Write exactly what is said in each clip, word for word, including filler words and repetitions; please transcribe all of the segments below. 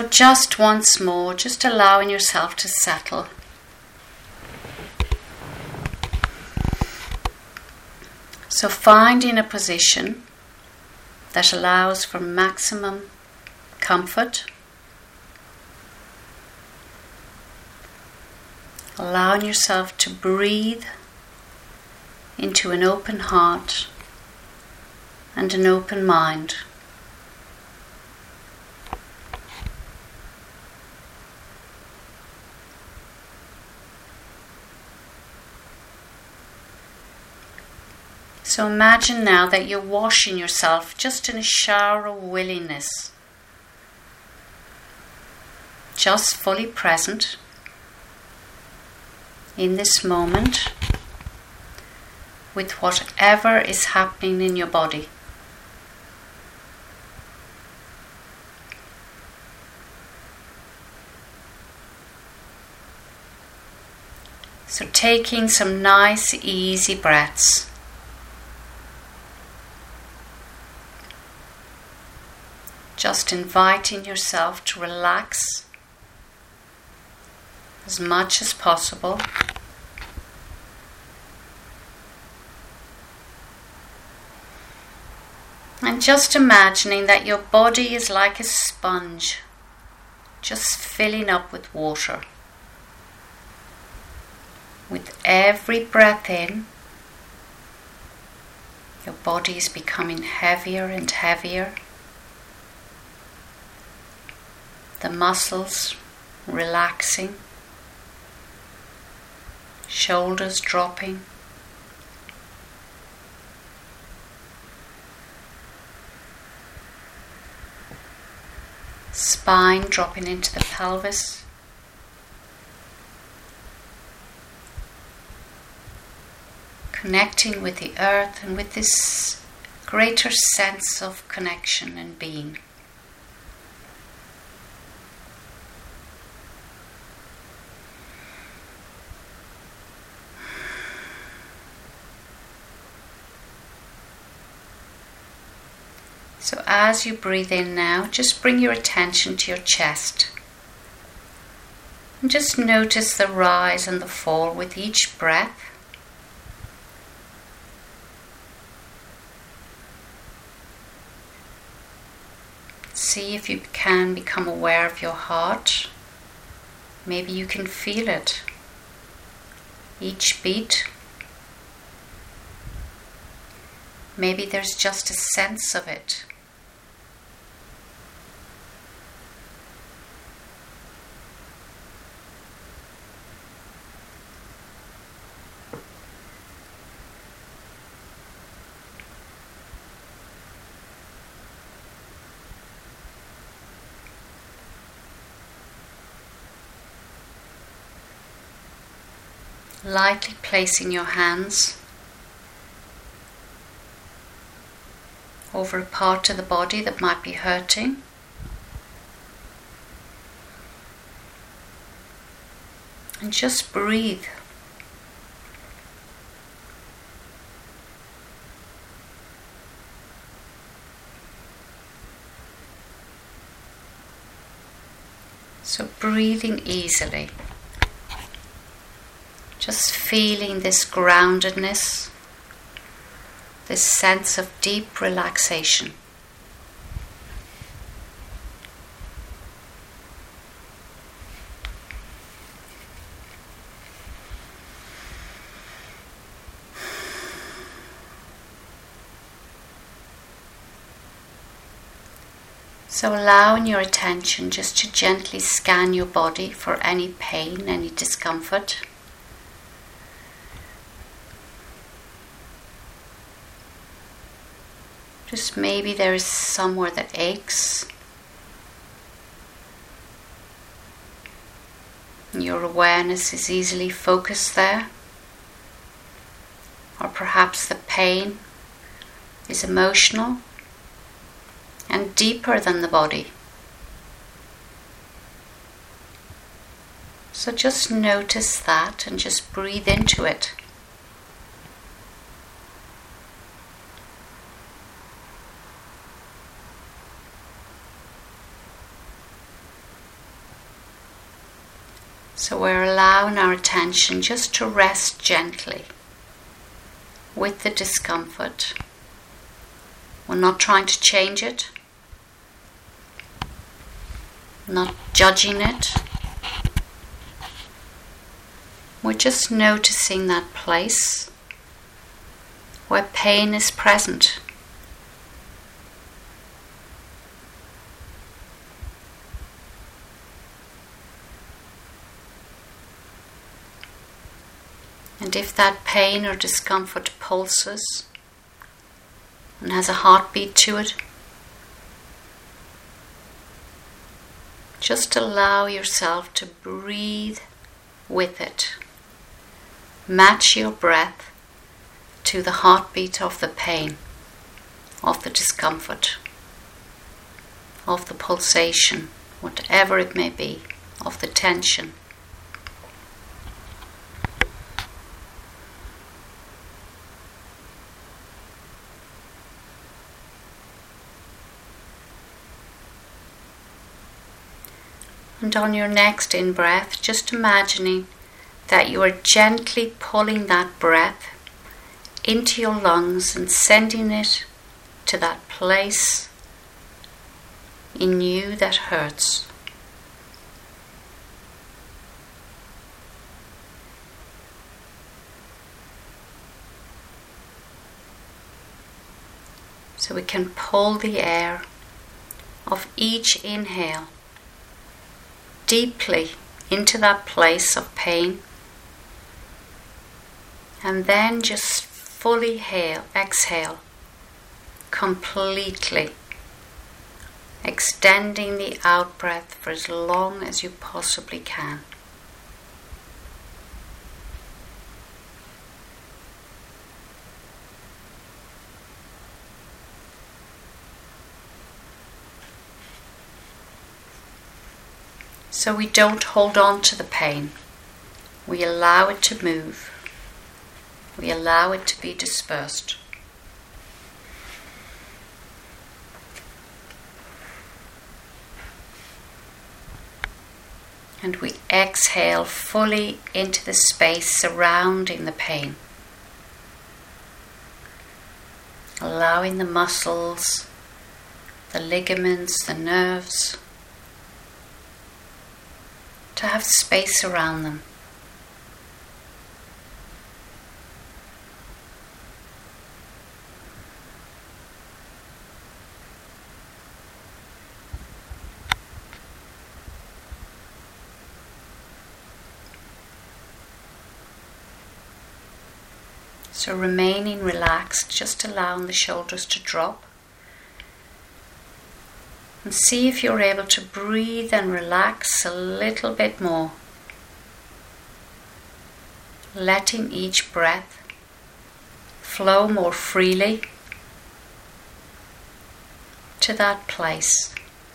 So just once more, just allowing yourself to settle. So finding a position that allows for maximum comfort. Allowing yourself to breathe into an open heart and an open mind. So imagine now that you're washing yourself just in a shower of willingness, just fully present in this moment with whatever is happening in your body. So taking some nice easy breaths. Just inviting yourself to relax as much as possible. And just imagining that your body is like a sponge, just filling up with water. With every breath in, your body is becoming heavier and heavier. The muscles relaxing, shoulders dropping, spine dropping into the pelvis, connecting with the earth and with this greater sense of connection and being. So as you breathe in now, just bring your attention to your chest. And just notice the rise and the fall with each breath. See if you can become aware of your heart. Maybe you can feel it. Each beat. Maybe there's just a sense of it. Lightly placing your hands over a part of the body that might be hurting. And just breathe. So breathing easily. Just feeling this groundedness, this sense of deep relaxation. So allowing your attention just to gently scan your body for any pain, any discomfort. Just maybe there is somewhere that aches. Your awareness is easily focused there. Or perhaps the pain is emotional and deeper than the body. So just notice that and just breathe into it. So we're allowing our attention just to rest gently with the discomfort. We're not trying to change it, not judging it. We're just noticing that place where pain is present. And if that pain or discomfort pulses and has a heartbeat to it, just allow yourself to breathe with it. Match your breath to the heartbeat of the pain, of the discomfort, of the pulsation, whatever it may be, of the tension. And on your next in-breath, just imagining that you are gently pulling that breath into your lungs and sending it to that place in you that hurts. So we can pull the air of each inhale deeply into that place of pain, and then just fully hail, exhale completely, extending the out breath for as long as you possibly can. So we don't hold on to the pain. We allow it to move. We allow it to be dispersed. And we exhale fully into the space surrounding the pain. Allowing the muscles, the ligaments, the nerves to have space around them. So remaining relaxed, just allowing the shoulders to drop. And see if you're able to breathe and relax a little bit more. Letting each breath flow more freely to that place.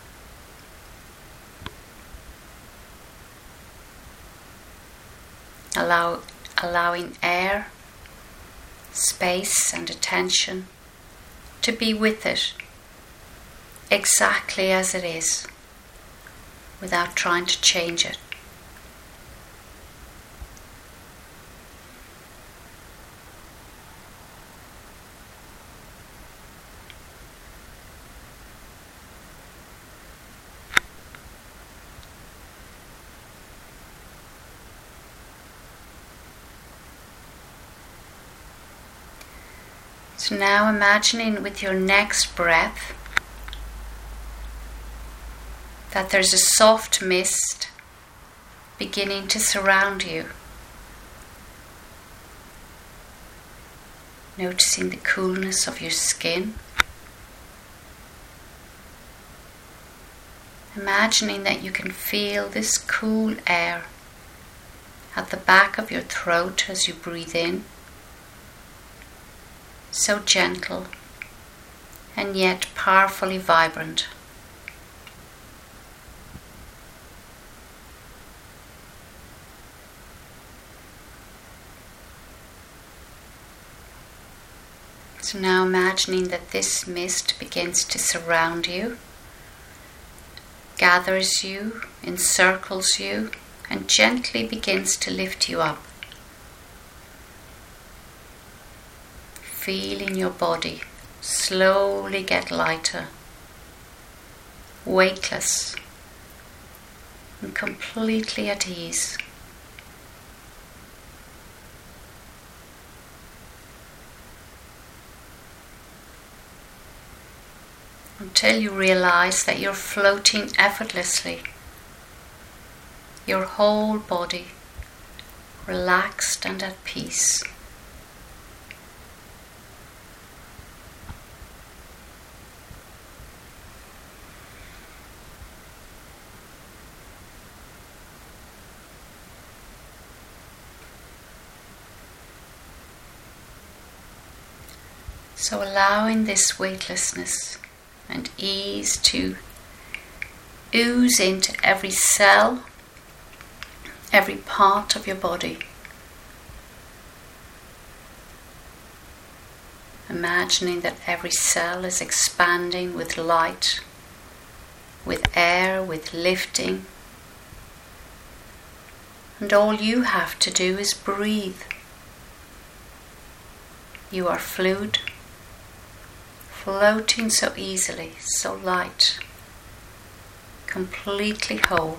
Allow, allowing air, space and attention to be with it exactly as it is, without trying to change it. So now imagining with your next breath that there's a soft mist beginning to surround you. Noticing the coolness of your skin. Imagining that you can feel this cool air at the back of your throat as you breathe in. So gentle and yet powerfully vibrant. So now imagining that this mist begins to surround you, gathers you, encircles you, and gently begins to lift you up. Feeling your body slowly get lighter, weightless, and completely at ease. Until you realize that you're floating effortlessly, your whole body relaxed and at peace. So allowing this weightlessness and ease to ooze into every cell, every part of your body. Imagining that every cell is expanding with light, with air, with lifting. And all you have to do is breathe. You are fluid, floating so easily, so light, completely whole.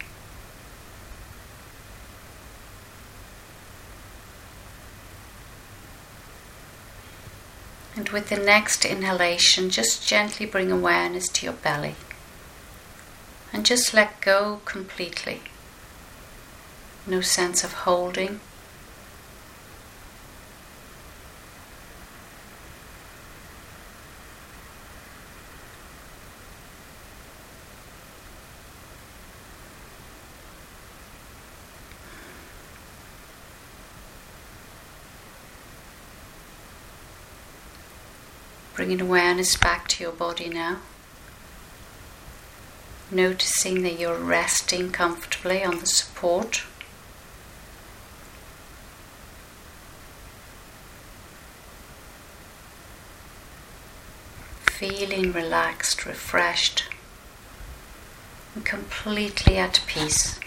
And with the next inhalation, just gently bring awareness to your belly and just let go completely. No sense of holding. Bringing awareness back to your body now. Noticing that you're resting comfortably on the support. Feeling relaxed, refreshed, and completely at peace.